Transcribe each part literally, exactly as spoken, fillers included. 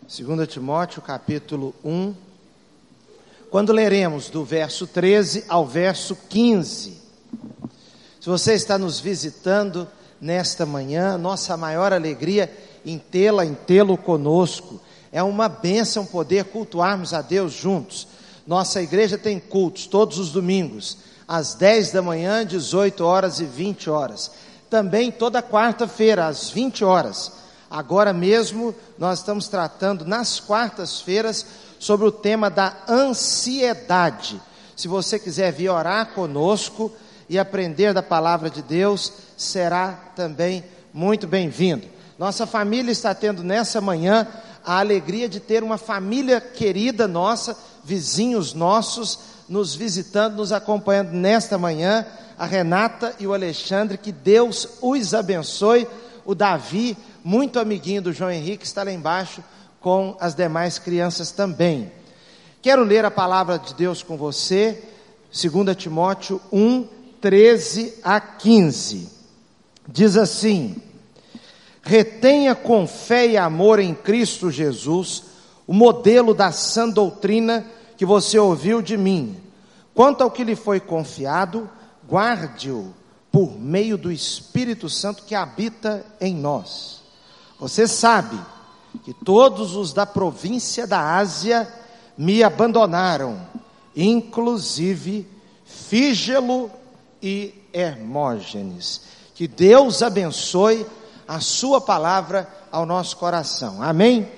Segunda Timóteo, capítulo um, quando leremos do verso treze ao verso quinze. Se você está nos visitando nesta manhã, nossa maior alegria em tê-la, em tê-lo conosco. É uma bênção poder cultuarmos a Deus juntos. Nossa igreja tem cultos todos os domingos, às dez da manhã, dezoito horas e vinte horas. Também toda quarta-feira, às vinte horas. Agora mesmo nós estamos tratando nas quartas-feiras sobre o tema da ansiedade. Se você quiser vir orar conosco e aprender da palavra de Deus, será também muito bem-vindo. Nossa família está tendo nessa manhã a alegria de ter uma família querida nossa, vizinhos nossos, nos visitando, nos acompanhando nesta manhã, a Renata e o Alexandre, que Deus os abençoe. O Davi, muito amiguinho do João Henrique, está lá embaixo com as demais crianças também. Quero ler a palavra de Deus com você, Segunda Timóteo um, treze a quinze. Diz assim: retenha com fé e amor em Cristo Jesus o modelo da sã doutrina que você ouviu de mim. Quanto ao que lhe foi confiado, guarde-o por meio do Espírito Santo que habita em nós. Você sabe que todos os da província da Ásia me abandonaram, inclusive Fígelo e Hermógenes. Que Deus abençoe a sua palavra ao nosso coração. Amém?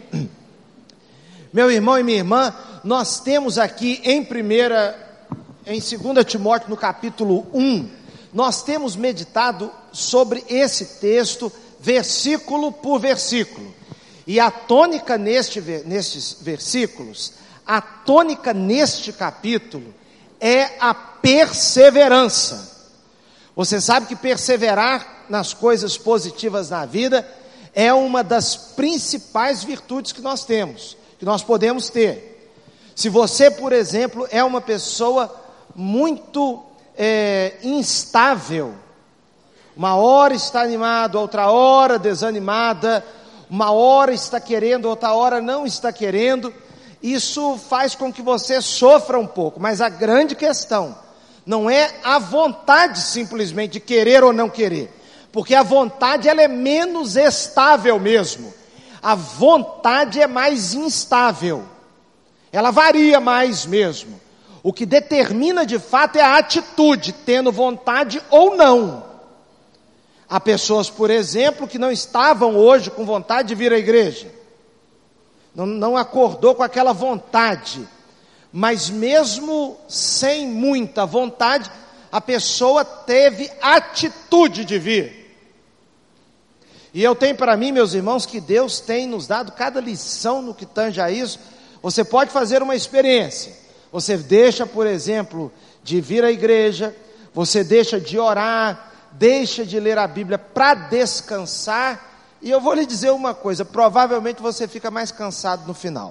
Meu irmão e minha irmã, nós temos aqui em primeira, em Segunda Timóteo, no capítulo um, nós temos meditado sobre esse texto, versículo por versículo. E a tônica neste, nestes versículos, a tônica neste capítulo é a perseverança. Você sabe que perseverar nas coisas positivas na vida é uma das principais virtudes que nós temos, que nós podemos ter. Se você, por exemplo, é uma pessoa muito é, instável, uma hora está animado, outra hora desanimada, uma hora está querendo, outra hora não está querendo, isso faz com que você sofra um pouco. Mas a grande questão não é a vontade simplesmente de querer ou não querer, porque a vontade ela é menos estável mesmo. A vontade é mais instável, ela varia mais mesmo. O que determina de fato é a atitude, tendo vontade ou não. Há pessoas, por exemplo, que não estavam hoje com vontade de vir à igreja, não, não acordou com aquela vontade, mas mesmo sem muita vontade, a pessoa teve atitude de vir. E eu tenho para mim, meus irmãos, que Deus tem nos dado cada lição no que tange a isso. Você pode fazer uma experiência, você deixa, por exemplo, de vir à igreja, você deixa de orar, deixa de ler a Bíblia para descansar, e eu vou lhe dizer uma coisa, provavelmente você fica mais cansado no final.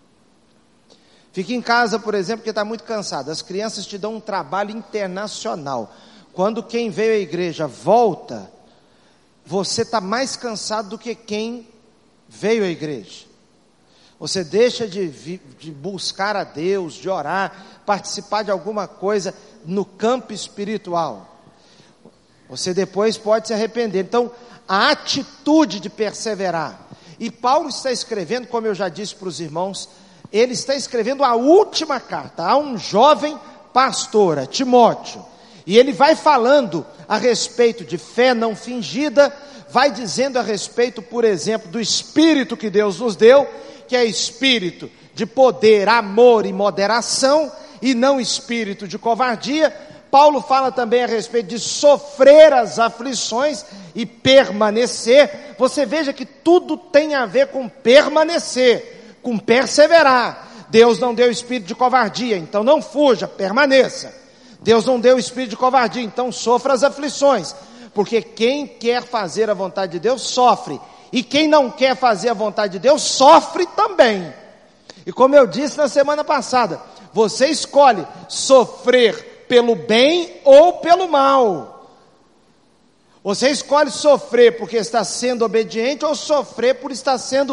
Fica em casa, por exemplo, porque está muito cansado. As crianças te dão um trabalho internacional. Quando quem veio à igreja volta, você está mais cansado do que quem veio à igreja. Você deixa de, de buscar a Deus, de orar, participar de alguma coisa no campo espiritual. Você depois pode se arrepender. Então, a atitude de perseverar. E Paulo está escrevendo, como eu já disse para os irmãos, ele está escrevendo a última carta a um jovem pastor, a Timóteo. E ele vai falando a respeito de fé não fingida, vai dizendo a respeito, por exemplo, do Espírito que Deus nos deu, que é espírito de poder, amor e moderação, e não espírito de covardia. Paulo fala também a respeito de sofrer as aflições e permanecer. Você veja que tudo tem a ver com permanecer, com perseverar. Deus não deu espírito de covardia, então não fuja, permaneça. Deus não deu espírito de covardia, então sofra as aflições. Porque quem quer fazer a vontade de Deus, sofre. E quem não quer fazer a vontade de Deus, sofre também. E como eu disse na semana passada, você escolhe sofrer pelo bem ou pelo mal. Você escolhe sofrer porque está sendo obediente ou sofrer por estar sendo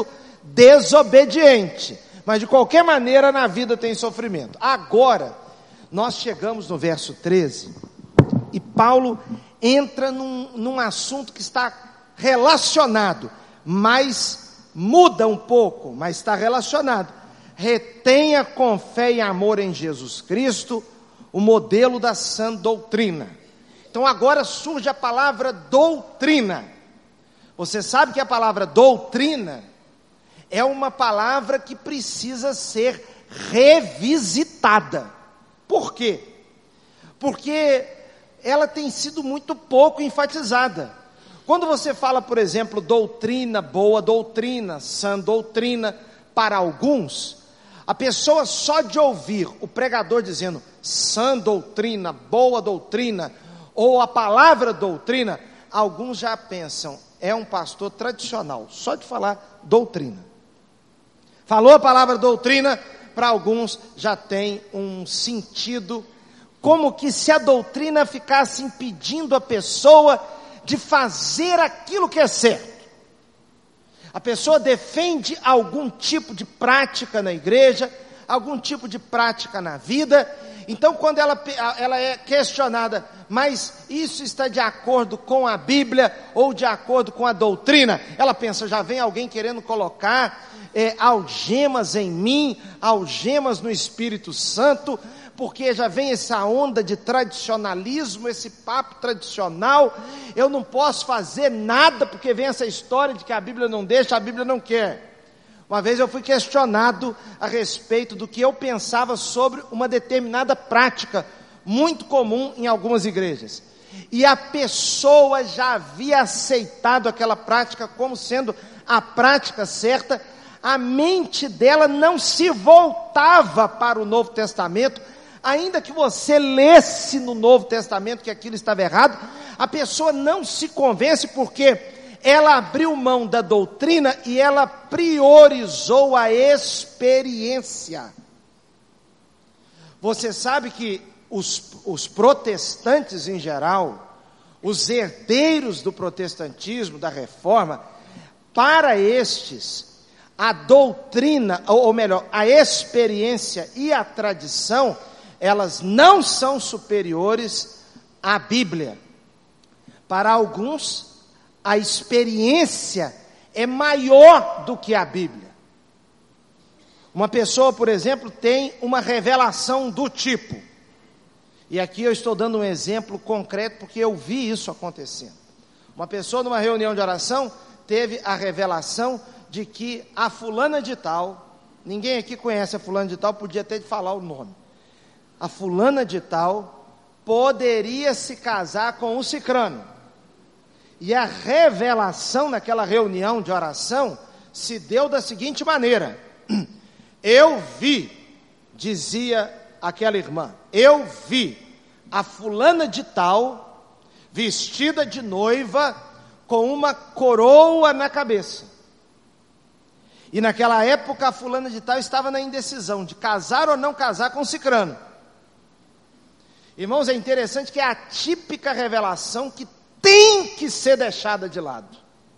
desobediente. Mas de qualquer maneira na vida tem sofrimento. Agora, nós chegamos no verso treze, e Paulo entra num, num assunto que está relacionado, mas muda um pouco, mas está relacionado. Retenha com fé e amor em Jesus Cristo o modelo da sã doutrina. Então agora surge a palavra doutrina. Você sabe que a palavra doutrina é uma palavra que precisa ser revisitada. Por quê? Porque ela tem sido muito pouco enfatizada. Quando você fala, por exemplo, doutrina, boa doutrina, sã doutrina, para alguns, a pessoa só de ouvir o pregador dizendo sã doutrina, boa doutrina, ou a palavra doutrina, alguns já pensam, é um pastor tradicional, só de falar doutrina. Falou a palavra doutrina, para alguns já tem um sentido, como que se a doutrina ficasse impedindo a pessoa de fazer aquilo que é certo. A pessoa defende algum tipo de prática na igreja, algum tipo de prática na vida, então quando ela, ela é questionada, mas isso está de acordo com a Bíblia ou de acordo com a doutrina? Ela pensa, já vem alguém querendo colocar é, algemas em mim, algemas no Espírito Santo, porque já vem essa onda de tradicionalismo, esse papo tradicional, eu não posso fazer nada, porque vem essa história de que a Bíblia não deixa, a Bíblia não quer. Uma vez eu fui questionado a respeito do que eu pensava sobre uma determinada prática, muito comum em algumas igrejas. E a pessoa já havia aceitado aquela prática como sendo a prática certa, a mente dela não se voltava para o Novo Testamento, ainda que você lesse no Novo Testamento que aquilo estava errado, a pessoa não se convence porque ela abriu mão da doutrina e ela priorizou a experiência. Você sabe que os, os protestantes em geral, os herdeiros do protestantismo, da reforma, para estes, a doutrina, ou, ou melhor, a experiência e a tradição, elas não são superiores à Bíblia. Para alguns, a experiência é maior do que a Bíblia. Uma pessoa, por exemplo, tem uma revelação do tipo, e aqui eu estou dando um exemplo concreto, porque eu vi isso acontecendo. Uma pessoa numa reunião de oração, teve a revelação de que a fulana de tal, ninguém aqui conhece a fulana de tal, podia até falar o nome, a fulana de tal poderia se casar com o cicrano. E a revelação naquela reunião de oração se deu da seguinte maneira: eu vi, dizia aquela irmã, eu vi a fulana de tal vestida de noiva com uma coroa na cabeça. E naquela época a fulana de tal estava na indecisão de casar ou não casar com o cicrano. Irmãos, é interessante que é a típica revelação que tem que ser deixada de lado.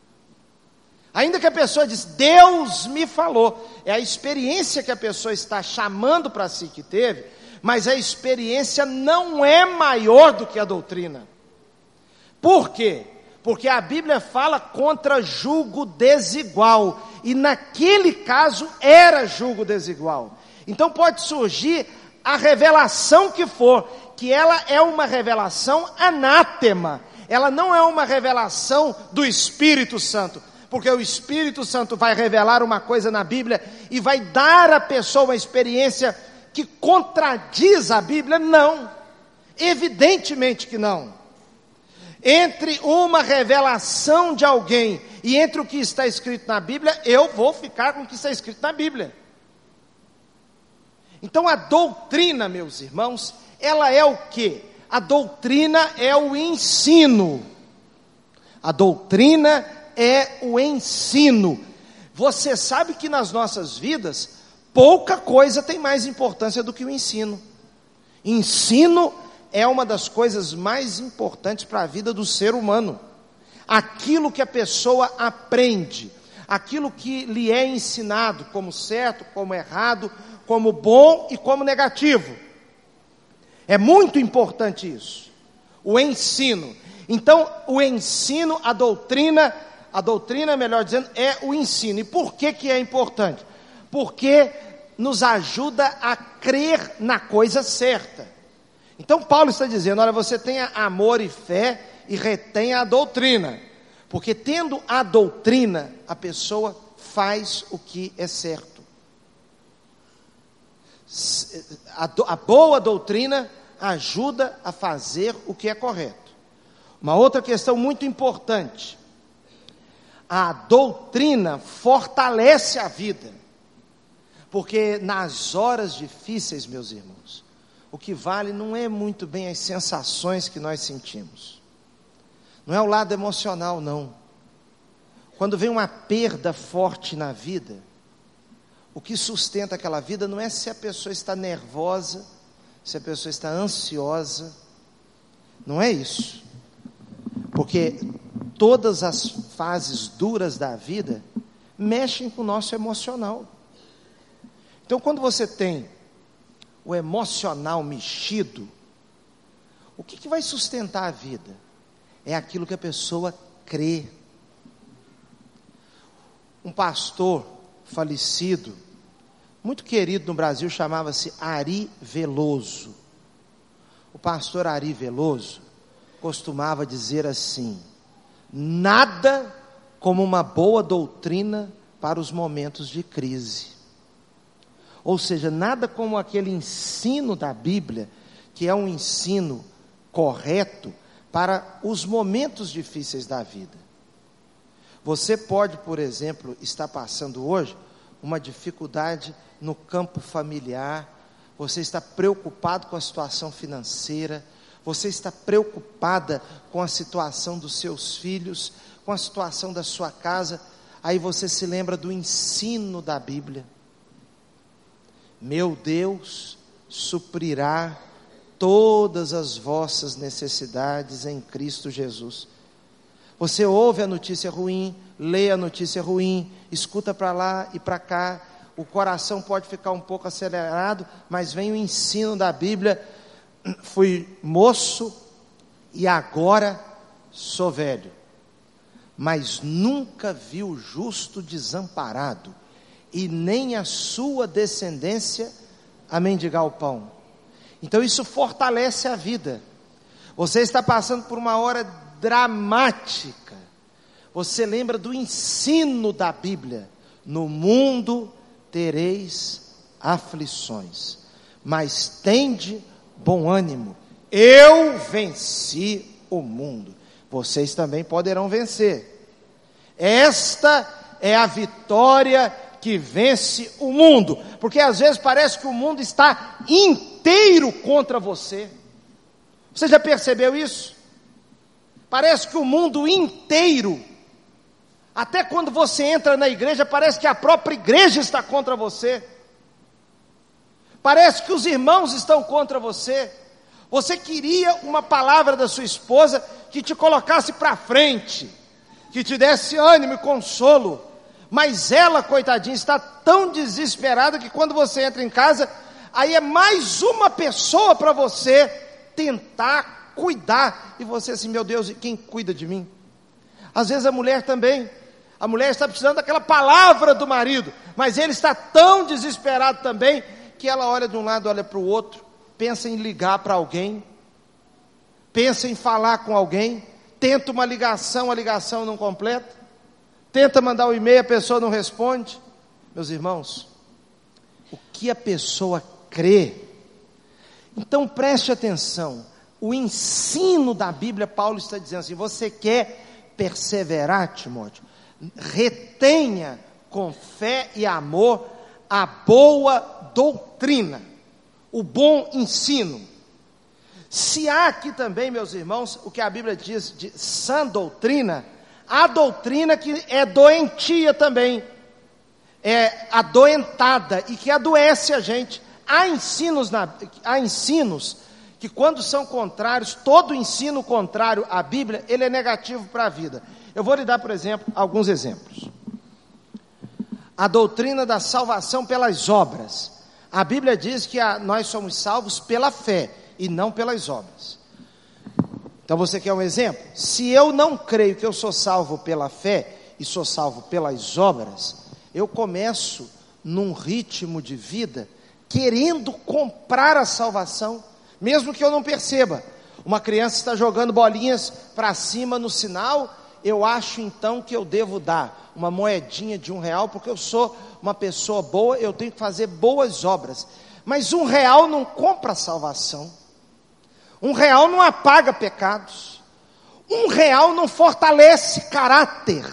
Ainda que a pessoa diz, Deus me falou, é a experiência que a pessoa está chamando para si que teve, mas a experiência não é maior do que a doutrina. Por quê? Porque a Bíblia fala contra julgo desigual, e naquele caso era julgo desigual. Então pode surgir a revelação que for, que ela é uma revelação anátema, ela não é uma revelação do Espírito Santo, porque o Espírito Santo vai revelar uma coisa na Bíblia e vai dar à pessoa uma experiência que contradiz a Bíblia? Não, evidentemente que não. Entre uma revelação de alguém e entre o que está escrito na Bíblia, eu vou ficar com o que está escrito na Bíblia. Então a doutrina, meus irmãos, ela é o quê? A doutrina é o ensino. A doutrina é o ensino. Você sabe que nas nossas vidas, pouca coisa tem mais importância do que o ensino. Ensino é uma das coisas mais importantes para a vida do ser humano. Aquilo que a pessoa aprende, aquilo que lhe é ensinado como certo, como errado, como bom e como negativo. É muito importante isso, o ensino. Então, o ensino, a doutrina, a doutrina, melhor dizendo, é o ensino. E por que que é importante? Porque nos ajuda a crer na coisa certa. Então, Paulo está dizendo, olha, você tenha amor e fé e retenha a doutrina. Porque tendo a doutrina, a pessoa faz o que é certo. A, do, a boa doutrina ajuda a fazer o que é correto. Uma outra questão muito importante: a doutrina fortalece a vida. Porque nas horas difíceis, meus irmãos, o que vale não é muito bem as sensações que nós sentimos. Não é o lado emocional, não. Quando vem uma perda forte na vida, o que sustenta aquela vida não é se a pessoa está nervosa, se a pessoa está ansiosa. Não é isso. Porque todas as fases duras da vida mexem com o nosso emocional. Então, quando você tem o emocional mexido, o que, que vai sustentar a vida? É aquilo que a pessoa crê. Um pastor falecido, muito querido no Brasil, chamava-se Ari Veloso. O pastor Ari Veloso costumava dizer assim: nada como uma boa doutrina para os momentos de crise. Ou seja, nada como aquele ensino da Bíblia, que é um ensino correto para os momentos difíceis da vida. Você pode, por exemplo, estar passando hoje uma dificuldade no campo familiar, você está preocupado com a situação financeira, você está preocupada com a situação dos seus filhos, com a situação da sua casa, aí você se lembra do ensino da Bíblia. Meu Deus suprirá todas as vossas necessidades em Cristo Jesus. Você ouve a notícia ruim, lê a notícia ruim, escuta para lá e para cá, o coração pode ficar um pouco acelerado, mas vem o ensino da Bíblia: fui moço e agora sou velho, mas nunca vi o justo desamparado, e nem a sua descendência a mendigar o pão. Então isso fortalece a vida. Você está passando por uma hora dramática, você lembra do ensino da Bíblia: no mundo tereis aflições, mas tende bom ânimo, eu venci o mundo. Vocês também poderão vencer. Esta é a vitória que vence o mundo, porque às vezes parece que o mundo está inteiro contra você. Você já percebeu isso? Parece que o mundo inteiro, até quando você entra na igreja, parece que a própria igreja está contra você. Parece que os irmãos estão contra você. Você queria uma palavra da sua esposa que te colocasse para frente, que te desse ânimo e consolo, mas ela, coitadinha, está tão desesperada que quando você entra em casa, aí é mais uma pessoa para você tentar cuidar, e você assim: meu Deus, e quem cuida de mim? Às vezes a mulher também, a mulher está precisando daquela palavra do marido, mas ele está tão desesperado também, que ela olha de um lado, olha para o outro, pensa em ligar para alguém, pensa em falar com alguém, tenta uma ligação, a ligação não completa, tenta mandar um e-mail, a pessoa não responde. Meus irmãos, o que a pessoa crê, então preste atenção, o ensino da Bíblia, Paulo está dizendo assim: você quer perseverar, Timóteo? Retenha com fé e amor a boa doutrina, o bom ensino. Se há aqui também, meus irmãos, o que a Bíblia diz de sã doutrina, há doutrina que é doentia também, é adoentada e que adoece a gente. Há ensinos, na, há ensinos que quando são contrários, todo ensino contrário à Bíblia, ele é negativo para a vida. Eu vou lhe dar, por exemplo, alguns exemplos. a doutrina da salvação pelas obras. A Bíblia diz que a, nós somos salvos pela fé e não pelas obras. Então você quer um exemplo? Se eu não creio que eu sou salvo pela fé e sou salvo pelas obras, eu começo num ritmo de vida querendo comprar a salvação, mesmo que eu não perceba. Uma criança está jogando bolinhas para cima no sinal, eu acho então que eu devo dar uma moedinha de um real, porque eu sou uma pessoa boa, eu tenho que fazer boas obras. Mas um real não compra a salvação, um real não apaga pecados, um real não fortalece caráter,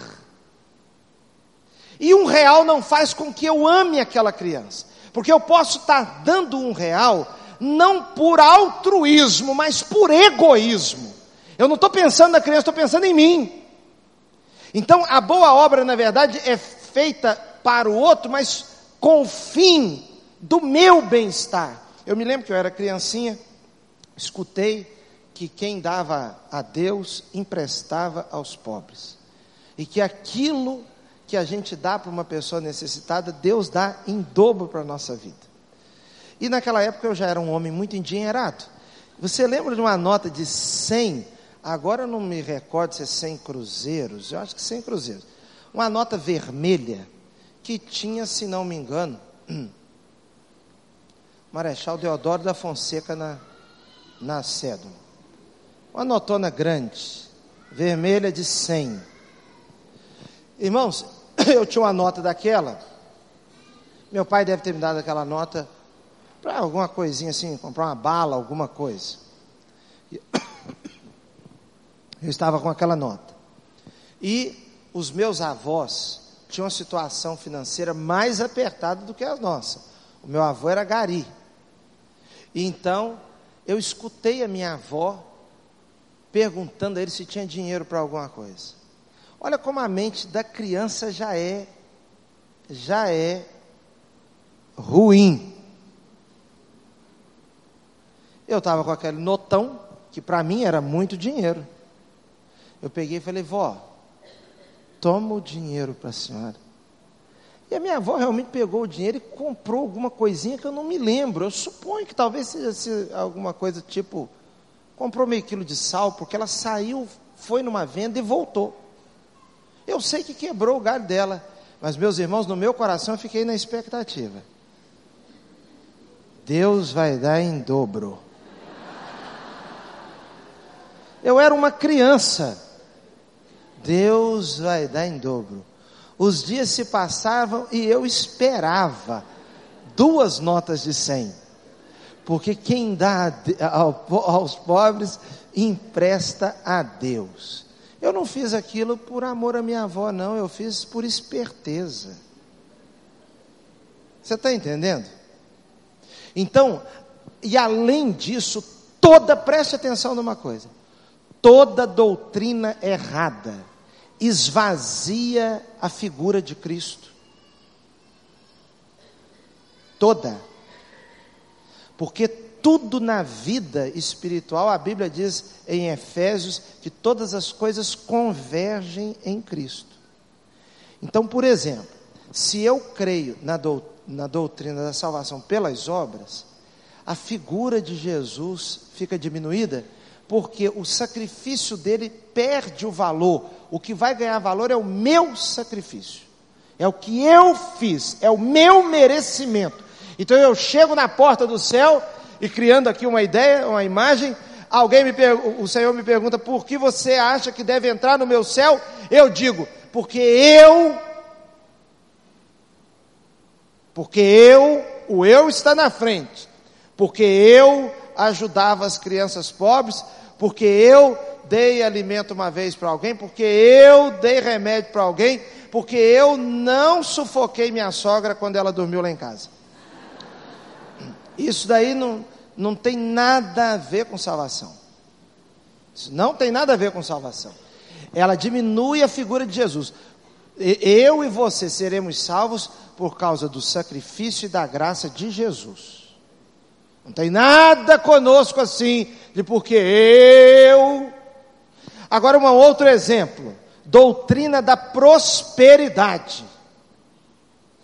e um real não faz com que eu ame aquela criança, porque eu posso estar dando um real, não por altruísmo, mas por egoísmo. Eu não estou pensando na criança, estou pensando em mim. Então a boa obra, na verdade, é feita para o outro, mas com o fim do meu bem-estar. Eu me lembro que eu era criancinha, escutei que quem dava a Deus, emprestava aos pobres. E que aquilo que a gente dá para uma pessoa necessitada, Deus dá em dobro para a nossa vida. E naquela época eu já era um homem muito endinheirado. Você lembra de uma nota de cem? Agora eu não me recordo se é cem cruzeiros, eu acho que cem cruzeiros. Uma nota vermelha, que tinha, se não me engano, Marechal Deodoro da Fonseca na, na cédula. Uma notona grande, vermelha de cem. Irmãos, eu tinha uma nota daquela, meu pai deve ter me dado aquela nota para alguma coisinha assim, comprar uma bala, alguma coisa. Eu estava com aquela nota. E os meus avós tinham uma situação financeira mais apertada do que a nossa. O meu avô era gari. E então, eu escutei a minha avó perguntando a ele se tinha dinheiro para alguma coisa. Olha como a mente da criança já é, já é ruim. Eu estava com aquele notão, que para mim era muito dinheiro. Eu peguei e falei, vó, toma o dinheiro para a senhora. E a minha avó realmente pegou o dinheiro e comprou alguma coisinha que eu não me lembro. Eu suponho que talvez seja alguma coisa tipo, comprou meio quilo de sal, porque ela saiu, foi numa venda e voltou. Eu sei que quebrou o galho dela, mas meus irmãos, no meu coração eu fiquei na expectativa. Deus vai dar em dobro. Eu era uma criança. Deus vai dar em dobro. Os dias se passavam e eu esperava duas notas de cem. Porque quem dá aos pobres, empresta a Deus. Eu não fiz aquilo por amor à minha avó, não. Eu fiz por esperteza. Você está entendendo? Então, e além disso, toda, preste atenção numa coisa. Toda doutrina errada esvazia a figura de Cristo. Toda. Porque tudo na vida espiritual, a Bíblia diz em Efésios, que todas as coisas convergem em Cristo. Então, por exemplo, se eu creio na, do, na doutrina da salvação pelas obras, a figura de Jesus fica diminuída, porque o sacrifício dele perde o valor. O que vai ganhar valor é o meu sacrifício, é o que eu fiz, é o meu merecimento. Então eu chego na porta do céu e, criando aqui uma ideia, uma imagem, alguém me pergunta, o Senhor me pergunta, por que você acha que deve entrar no meu céu? Eu digo, porque eu, porque eu, o eu está na frente, porque eu ajudava as crianças pobres, porque eu dei alimento uma vez para alguém, porque eu dei remédio para alguém, porque eu não sufoquei minha sogra quando ela dormiu lá em casa. Isso daí não, não tem nada a ver com salvação. Isso não tem nada a ver com salvação. Ela diminui a figura de Jesus. Eu e você seremos salvos por causa do sacrifício e da graça de Jesus. Não tem nada conosco assim, de porque eu... Agora um outro exemplo, doutrina da prosperidade.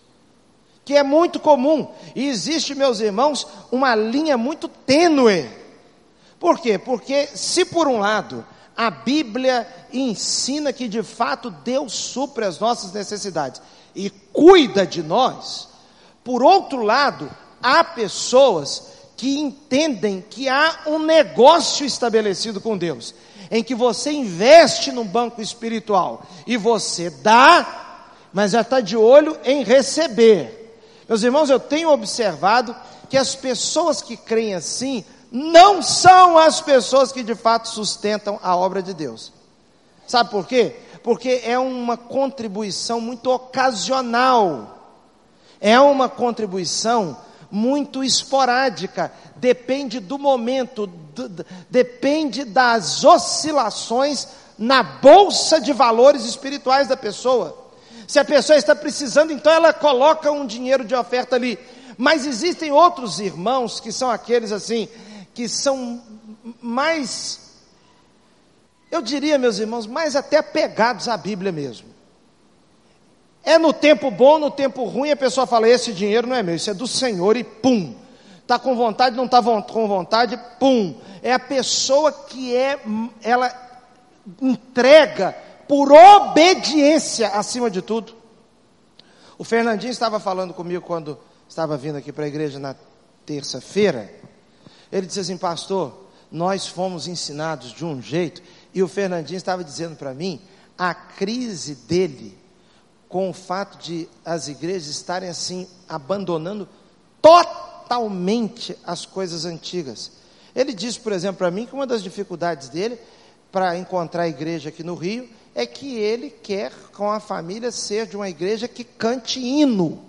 que é muito comum. E existe, meus irmãos, uma linha muito tênue. Por quê? Porque se por um lado a Bíblia ensina que de fato Deus supre as nossas necessidades e cuida de nós, por outro lado, há pessoas que entendem que há um negócio estabelecido com Deus, em que você investe num banco espiritual e você dá, mas já está de olho em receber. Meus irmãos, eu tenho observado que as pessoas que creem assim não são as pessoas que de fato sustentam a obra de Deus. Sabe por quê? Porque é uma contribuição muito ocasional, é uma contribuição muito esporádica, depende do momento, do, depende das oscilações na bolsa de valores espirituais da pessoa. Se a pessoa está precisando, então ela coloca um dinheiro de oferta ali. Mas existem outros irmãos que são aqueles assim, que são mais, eu diria, meus irmãos, mais até apegados à Bíblia mesmo. É no tempo bom, no tempo ruim, a pessoa fala, esse dinheiro não é meu, isso é do Senhor, e pum. Está com vontade, não está com vontade, pum. É a pessoa que é, ela entrega por obediência acima de tudo. O Fernandinho estava falando comigo quando estava vindo aqui para a igreja na terça-feira. Ele disse assim, pastor, nós fomos ensinados de um jeito, e o Fernandinho estava dizendo para mim, a crise dele, com o fato de as igrejas estarem assim, abandonando totalmente as coisas antigas. Ele disse, por exemplo, para mim, que uma das dificuldades dele, para encontrar a igreja aqui no Rio, é que ele quer, com a família, ser de uma igreja que cante hino.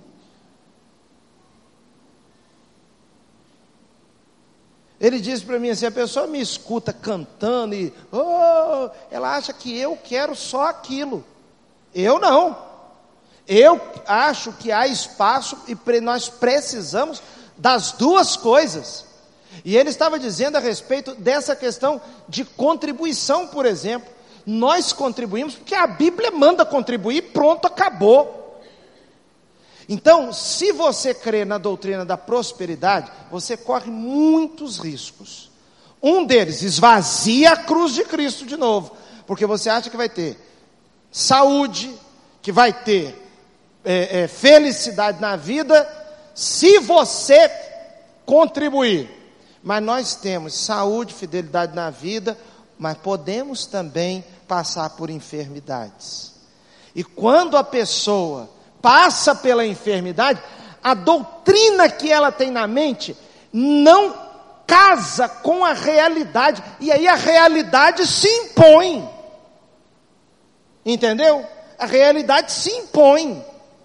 Ele disse para mim assim, a pessoa me escuta cantando e oh, ela acha que eu quero só aquilo. Eu não. Eu acho que há espaço e nós precisamos das duas coisas. E ele estava dizendo a respeito dessa questão de contribuição, por exemplo. Nós contribuímos porque a Bíblia manda contribuir, pronto, acabou. Então, se você crê na doutrina da prosperidade, você corre muitos riscos. Um deles, esvazia a cruz de Cristo de novo, porque você acha que vai ter saúde, que vai ter é, é, felicidade na vida, se você contribuir. Mas nós temos saúde, fidelidade na vida, mas podemos também passar por enfermidades. E quando a pessoa passa pela enfermidade, a doutrina que ela tem na mente não casa com a realidade, e aí a realidade se impõe. Entendeu? A realidade se impõe.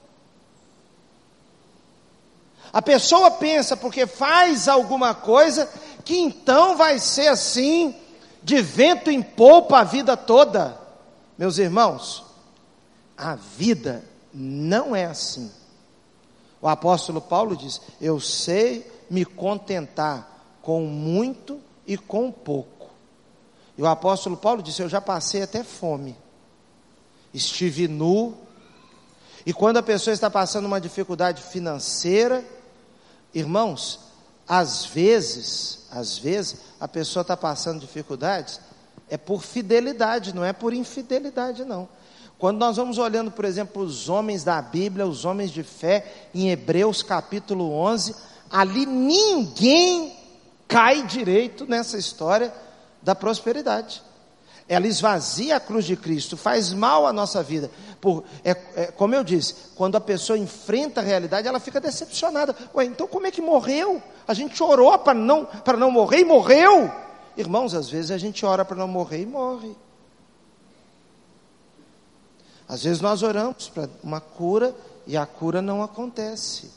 A pessoa pensa, porque faz alguma coisa, que então vai ser assim, de vento em polpa a vida toda. Meus irmãos, a vida não é assim. O apóstolo Paulo diz, eu sei me contentar com muito e com pouco. E o apóstolo Paulo disse, eu já passei até fome, estive nu. E quando a pessoa está passando uma dificuldade financeira, irmãos, às vezes, às vezes, a pessoa está passando dificuldades, é por fidelidade, não é por infidelidade não. Quando nós vamos olhando, por exemplo, os homens da Bíblia, os homens de fé, em Hebreus capítulo onze, ali ninguém cai direito nessa história da prosperidade. Ela esvazia a cruz de Cristo, faz mal à nossa vida. Por, é, é, como eu disse, quando a pessoa enfrenta a realidade, ela fica decepcionada. Ué, então como é que morreu? A gente orou para não, para não morrer e morreu. Irmãos, às vezes a gente ora para não morrer e morre. Às vezes nós oramos para uma cura e a cura não acontece.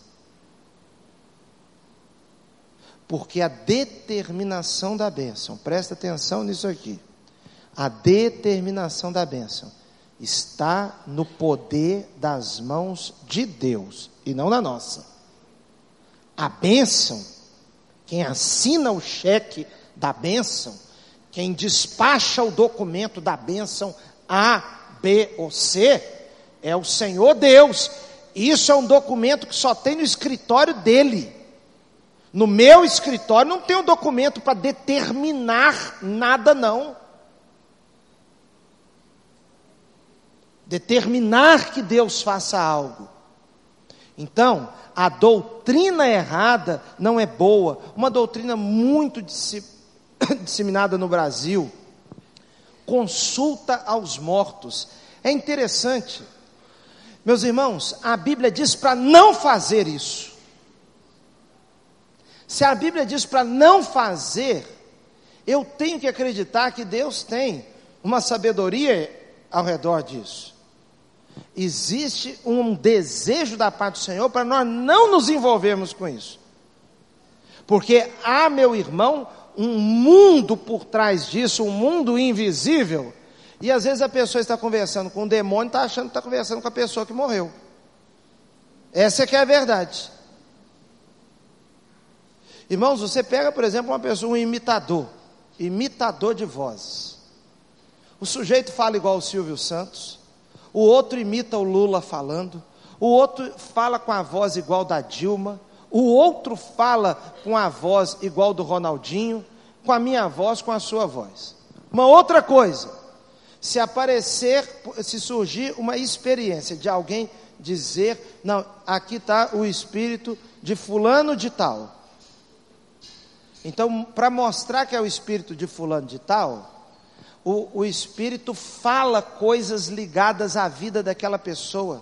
Porque a determinação da bênção, presta atenção nisso aqui, a determinação da bênção está no poder das mãos de Deus e não na nossa. A bênção, quem assina o cheque da bênção, quem despacha o documento da bênção A, B ou C, é o Senhor Deus, Isso é um documento que só tem no escritório dele. No meu escritório não tem um documento para determinar nada, não. Determinar que Deus faça algo. Então, a doutrina errada não é boa. Uma doutrina muito disseminada no Brasil, consulta aos mortos. É interessante, meus irmãos, a Bíblia diz para não fazer isso. Se a Bíblia diz para não fazer, eu tenho que acreditar que Deus tem uma sabedoria ao redor disso. Existe um desejo da parte do Senhor para nós não nos envolvermos com isso. Porque há, meu irmão, um mundo por trás disso, um mundo invisível. E às vezes a pessoa está conversando com um demônio e está achando que está conversando com a pessoa que morreu. Essa é que é a verdade. Irmãos, você pega, por exemplo, uma pessoa, um imitador, imitador de vozes. O sujeito fala igual o Silvio Santos, o outro imita o Lula falando, o outro fala com a voz igual da Dilma, o outro fala com a voz igual do Ronaldinho, com a minha voz, com a sua voz. Uma outra coisa, se aparecer, se surgir uma experiência de alguém dizer, não, aqui está o espírito de fulano de tal. Então, para mostrar que é o espírito de fulano de tal, o, o espírito fala coisas ligadas à vida daquela pessoa.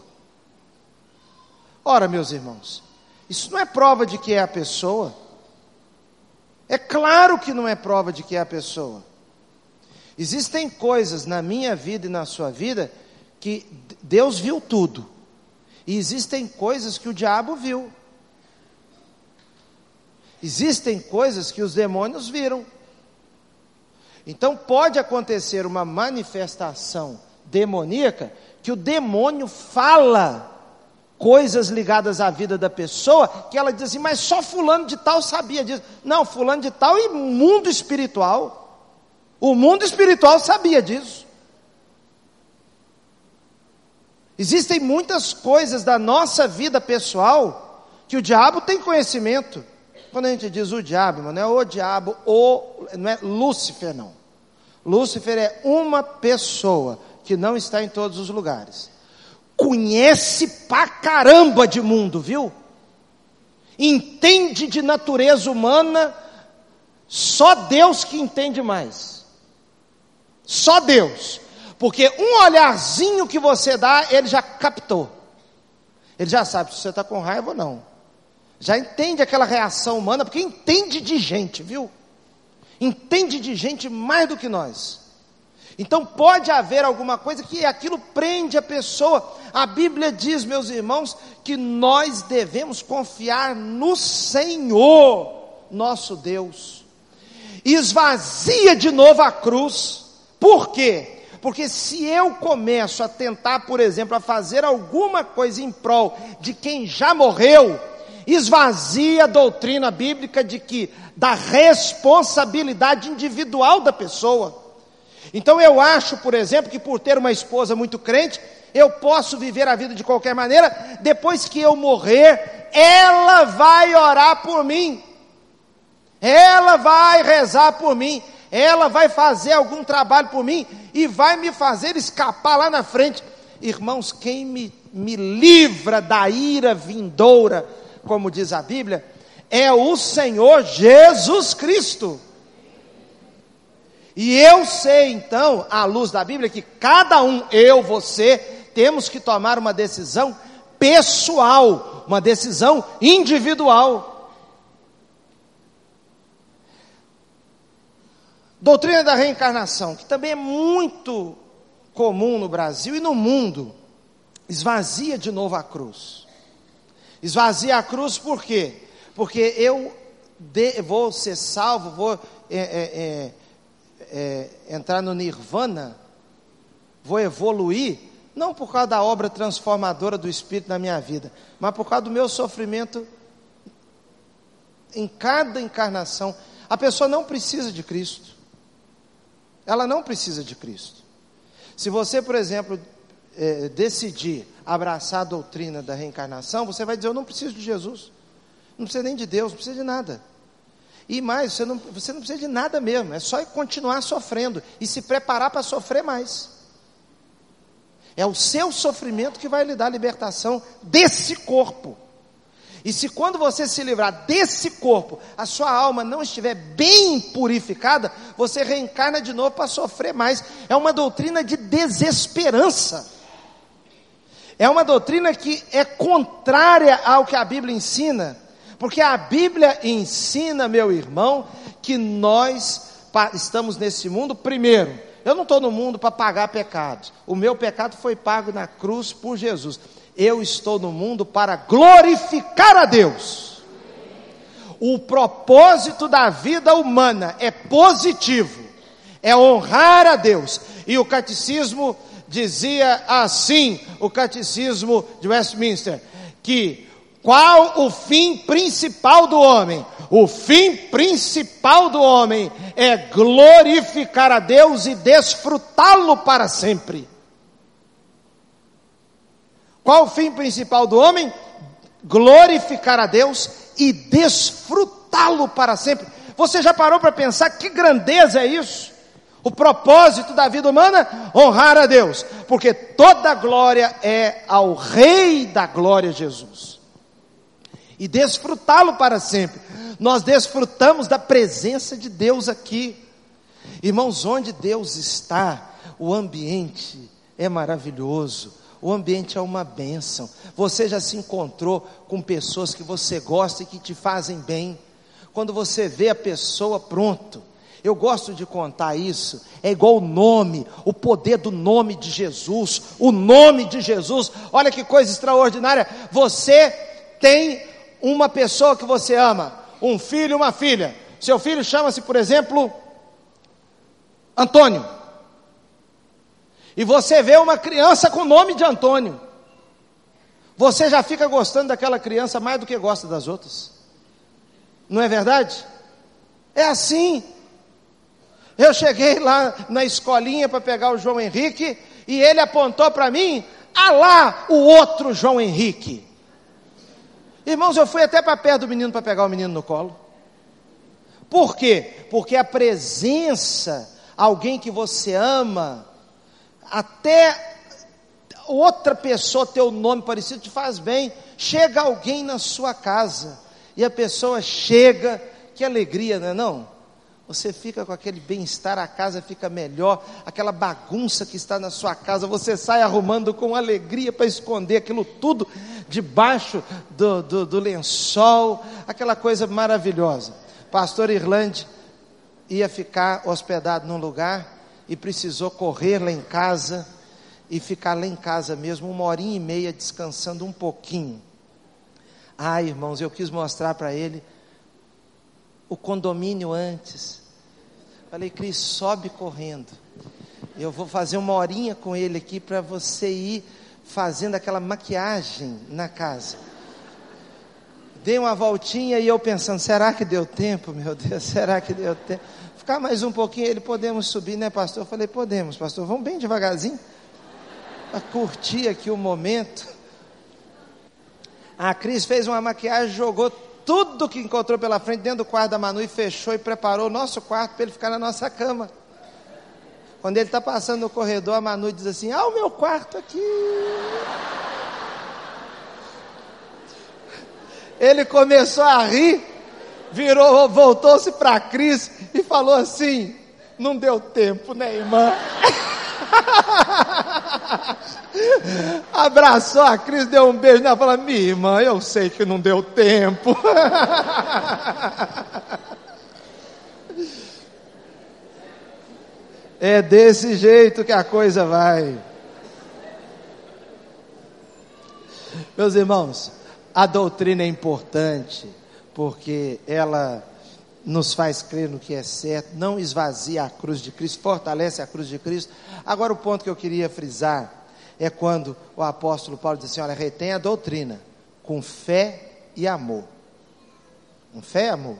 Ora, meus irmãos, isso não é prova de que é a pessoa. É claro que não é prova de que é a pessoa. Existem coisas na minha vida e na sua vida que Deus viu tudo. E existem coisas que o diabo viu. Existem coisas que os demônios viram. Então pode acontecer uma manifestação demoníaca que o demônio fala coisas ligadas à vida da pessoa, que ela diz assim, mas só fulano de tal sabia disso. Não, fulano de tal e mundo espiritual. O mundo espiritual sabia disso. Existem muitas coisas da nossa vida pessoal que o diabo tem conhecimento. Quando a gente diz o diabo, não é o diabo, o, não é Lúcifer, não. Lúcifer é uma pessoa que não está em todos os lugares. Conhece pra caramba de mundo, viu? Entende de natureza humana, só Deus que entende mais. Só Deus. Porque um olharzinho que você dá, ele já captou. Ele já sabe se você está com raiva ou não. Já entende aquela reação humana, porque entende de gente, viu? Entende de gente mais do que nós. Então pode haver alguma coisa que aquilo prende a pessoa. A Bíblia diz, meus irmãos, que nós devemos confiar no Senhor, nosso Deus. Esvazia de novo a cruz. Por quê? Porque se eu começo a tentar, por exemplo, a fazer alguma coisa em prol de quem já morreu, esvazia a doutrina bíblica de que, da responsabilidade individual da pessoa. Então eu acho, por exemplo, que por ter uma esposa muito crente, eu posso viver a vida de qualquer maneira, depois que eu morrer, ela vai orar por mim, ela vai rezar por mim, ela vai fazer algum trabalho por mim, e vai me fazer escapar lá na frente. Irmãos, quem me, me livra da ira vindoura, como diz a Bíblia, é o Senhor Jesus Cristo. E eu sei então, à luz da Bíblia, que cada um, eu, você, temos que tomar uma decisão pessoal, uma decisão individual. Doutrina da reencarnação, que também é muito comum no Brasil e no mundo, esvazia de novo a cruz. Esvazia a cruz por quê? Porque eu de, vou ser salvo, vou é, é, é, é, entrar no nirvana, vou evoluir, não por causa da obra transformadora do Espírito na minha vida, mas por causa do meu sofrimento em cada encarnação. A pessoa não precisa de Cristo. Ela não precisa de Cristo. Se você, por exemplo, é, decidir abraçar a doutrina da reencarnação, você vai dizer: eu não preciso de Jesus, não precisa nem de Deus, não precisa de nada. E mais, você não, você não precisa de nada mesmo, é só continuar sofrendo e se preparar para sofrer mais. É o seu sofrimento que vai lhe dar a libertação desse corpo. E se quando você se livrar desse corpo, a sua alma não estiver bem purificada, você reencarna de novo para sofrer mais. É uma doutrina de desesperança. É uma doutrina que é contrária ao que a Bíblia ensina. Porque a Bíblia ensina, meu irmão, que nós estamos nesse mundo, primeiro, eu não estou no mundo para pagar pecados. O meu pecado foi pago na cruz por Jesus. Eu estou no mundo para glorificar a Deus. O propósito da vida humana é positivo, é honrar a Deus. E o catecismo dizia assim, o catecismo de Westminster, que qual o fim principal do homem? O fim principal do homem é glorificar a Deus e desfrutá-lo para sempre. Qual o fim principal do homem? Glorificar a Deus e desfrutá-lo para sempre. Você já parou para pensar que grandeza é isso? O propósito da vida humana? Honrar a Deus, porque toda glória é ao Rei da glória, Jesus. E desfrutá-lo para sempre. Nós desfrutamos da presença de Deus aqui. Irmãos, onde Deus está, o ambiente é maravilhoso. O ambiente é uma bênção. Você já se encontrou com pessoas que você gosta e que te fazem bem. Quando você vê a pessoa, pronto. Eu gosto de contar isso. É igual o nome, o poder do nome de Jesus. O nome de Jesus. Olha que coisa extraordinária. Você tem uma pessoa que você ama, um filho e uma filha. Seu filho chama-se, por exemplo, Antônio. E você vê uma criança com o nome de Antônio. Você já fica gostando daquela criança mais do que gosta das outras. Não é verdade? É assim. Eu cheguei lá na escolinha para pegar o João Henrique e ele apontou para mim: ah lá, o outro João Henrique. Irmãos, eu fui até para perto do menino para pegar o menino no colo. Por quê? Porque a presença, alguém que você ama, até outra pessoa ter o nome parecido te faz bem. Chega alguém na sua casa e a pessoa chega, que alegria, não é não? Você fica com aquele bem-estar, a casa fica melhor, aquela bagunça que está na sua casa, você sai arrumando com alegria para esconder aquilo tudo debaixo do, do, do lençol, aquela coisa maravilhosa. Pastor Irlande ia ficar hospedado num lugar e precisou correr lá em casa e ficar lá em casa mesmo, uma horinha e meia descansando um pouquinho. Ah, irmãos, eu quis mostrar para ele o condomínio antes. Falei: Cris, sobe correndo, eu vou fazer uma horinha com ele aqui para você ir fazendo aquela maquiagem na casa. Dei uma voltinha e eu pensando: será que deu tempo, meu Deus, será que deu tempo? Ficar mais um pouquinho, ele: podemos subir, né, pastor? Eu falei: podemos, pastor, vamos bem devagarzinho, para curtir aqui o momento. A Cris fez uma maquiagem, jogou tudo que encontrou pela frente dentro do quarto da Manu e fechou e preparou o nosso quarto para ele ficar na nossa cama. Quando ele está passando no corredor, a Manu diz assim: ah, o meu quarto aqui. Ele começou a rir, virou, voltou-se para a Cris e falou assim: não deu tempo, né, irmã? Abraçou a Cris, deu um beijo nela, falou: minha irmã, eu sei que não deu tempo. É desse jeito que a coisa vai. Meus irmãos, a doutrina é importante porque ela nos faz crer no que é certo, não esvazia a cruz de Cristo, fortalece a cruz de Cristo. Agora, o ponto que eu queria frisar é quando o apóstolo Paulo diz assim: olha, retém a doutrina com fé e amor. Com fé e amor.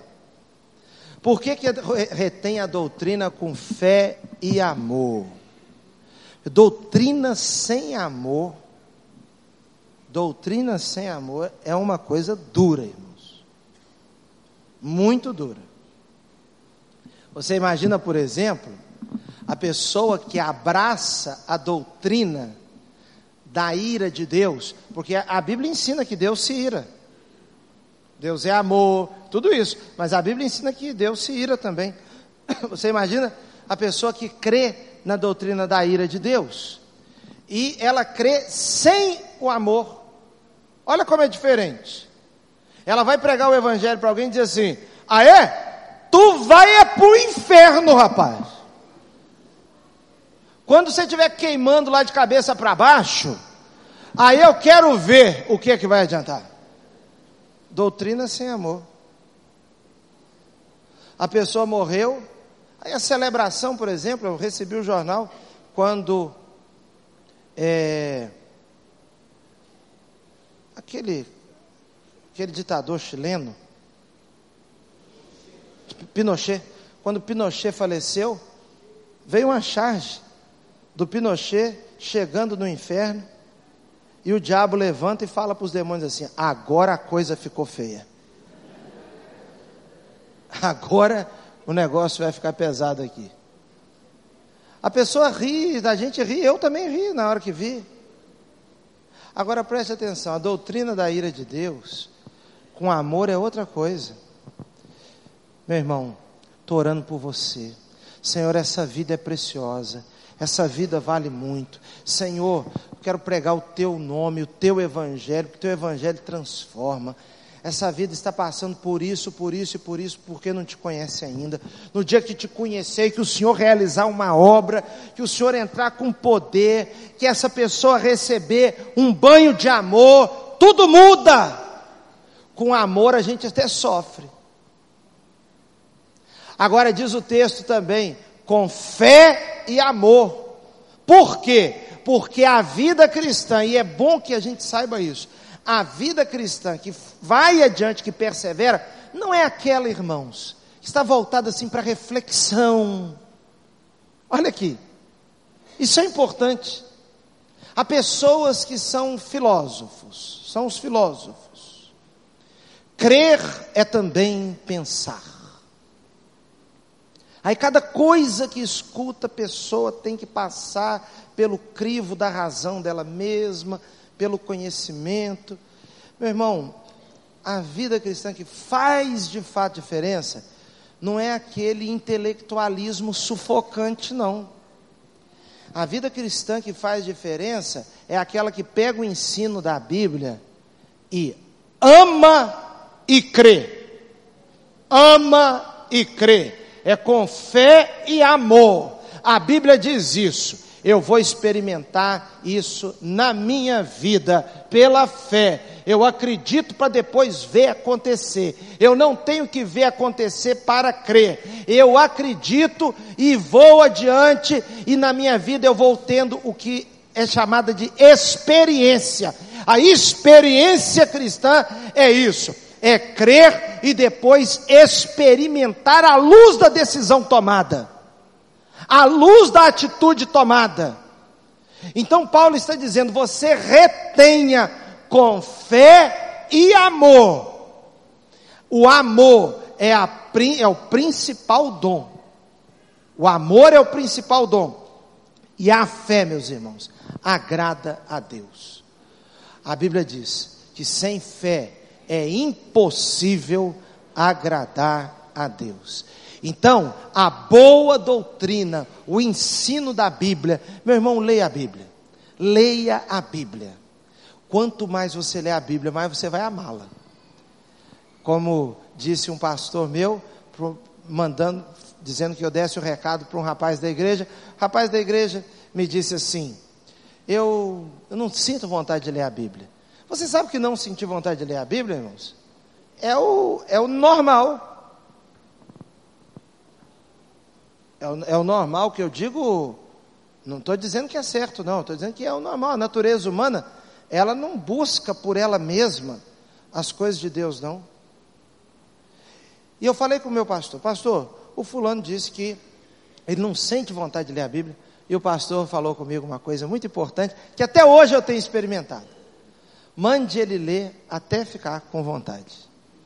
Por que que retém a doutrina com fé e amor? Doutrina sem amor, doutrina sem amor é uma coisa dura, irmãos. Muito dura. Você imagina, por exemplo, a pessoa que abraça a doutrina da ira de Deus, porque a Bíblia ensina que Deus se ira. Deus é amor, tudo isso, mas a Bíblia ensina que Deus se ira também. Você imagina a pessoa que crê na doutrina da ira de Deus, e ela crê sem o amor. Olha como é diferente. Ela vai pregar o evangelho para alguém e dizer assim: ah é? Tu vai é para o inferno, rapaz. Quando você estiver queimando lá de cabeça para baixo, aí eu quero ver o que é que vai adiantar. Doutrina sem amor. A pessoa morreu, aí a celebração, por exemplo, eu recebi o jornal quando é, aquele, aquele ditador chileno, Pinochet, quando Pinochet faleceu, veio uma charge do Pinochet chegando no inferno, e o diabo levanta e fala para os demônios assim: agora a coisa ficou feia. Agora o negócio vai ficar pesado aqui. A pessoa ri, a gente ri, eu também ri na hora que vi. Agora preste atenção, a doutrina da ira de Deus, com amor, é outra coisa. Meu irmão, estou orando por você. Senhor, essa vida é preciosa, essa vida vale muito. Senhor, eu quero pregar o Teu nome, o Teu Evangelho, porque o Teu Evangelho transforma. Essa vida está passando por isso, por isso e por isso, porque não te conhece ainda. No dia que te conhecer, que o Senhor realizar uma obra, que o Senhor entrar com poder, que essa pessoa receber um banho de amor, tudo muda. Com amor a gente até sofre. Agora diz o texto também, com fé e amor. Por quê? Porque a vida cristã, e é bom que a gente saiba isso, a vida cristã que vai adiante, que persevera, não é aquela, irmãos, que está voltada assim para reflexão. Olha aqui, isso é importante. Há pessoas que são filósofos, são os filósofos. Crer é também pensar. Aí cada coisa que escuta, a pessoa tem que passar pelo crivo da razão dela mesma, pelo conhecimento. Meu irmão, a vida cristã que faz de fato diferença, não é aquele intelectualismo sufocante, não. A vida cristã que faz diferença, é aquela que pega o ensino da Bíblia, e ama e crê, ama e crê, é com fé e amor. A Bíblia diz isso. Eu vou experimentar isso na minha vida, pela fé. Eu acredito para depois ver acontecer. Eu não tenho que ver acontecer para crer. Eu acredito e vou adiante, e na minha vida eu vou tendo o que é chamada de experiência. A experiência cristã é isso, é crer e depois experimentar a luz da decisão tomada, à luz da atitude tomada. Então Paulo está dizendo, você retenha com fé e amor. O amor é, a, é o principal dom. O amor é o principal dom. E a fé, meus irmãos, agrada a Deus. A Bíblia diz que sem fé é impossível agradar a Deus. Então, a boa doutrina, o ensino da Bíblia, meu irmão, leia a Bíblia, leia a Bíblia. Quanto mais você lê a Bíblia, mais você vai amá-la. Como disse um pastor meu, mandando, dizendo que eu desse o recado para um rapaz da igreja, o rapaz da igreja me disse assim, eu, eu não sinto vontade de ler a Bíblia. Você sabe que não sentir vontade de ler a Bíblia, irmãos? É o, é o normal. É o, é o normal que eu digo, não estou dizendo que é certo, não, estou dizendo que é o normal. A natureza humana, ela não busca por ela mesma as coisas de Deus, não. E eu falei com o meu pastor, pastor, o fulano disse que ele não sente vontade de ler a Bíblia. E o pastor falou comigo uma coisa muito importante, que até hoje eu tenho experimentado. Mande ele ler até ficar com vontade.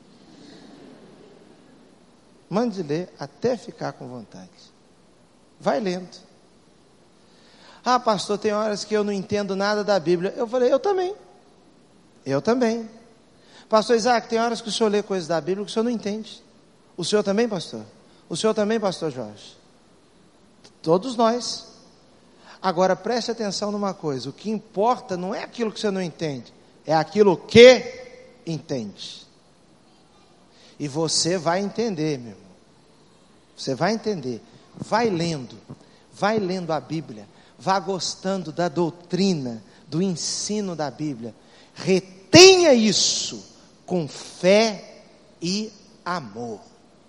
Mande ler até ficar com vontade. Vai lendo. Ah, pastor, tem horas que eu não entendo nada da Bíblia. Eu falei, eu também. Eu também. Pastor Isaac, tem horas que o senhor lê coisas da Bíblia que o senhor não entende. O senhor também, pastor? O senhor também, pastor Jorge? Todos nós. Agora, preste atenção numa coisa. O que importa não é aquilo que você não entende. É aquilo que entende. E você vai entender, meu irmão. Você vai entender. Vai lendo. Vai lendo a Bíblia. Vá gostando da doutrina, do ensino da Bíblia. Retenha isso com fé e amor.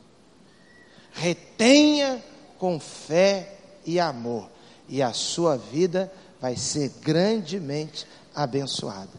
Retenha com fé e amor. E a sua vida vai ser grandemente abençoada.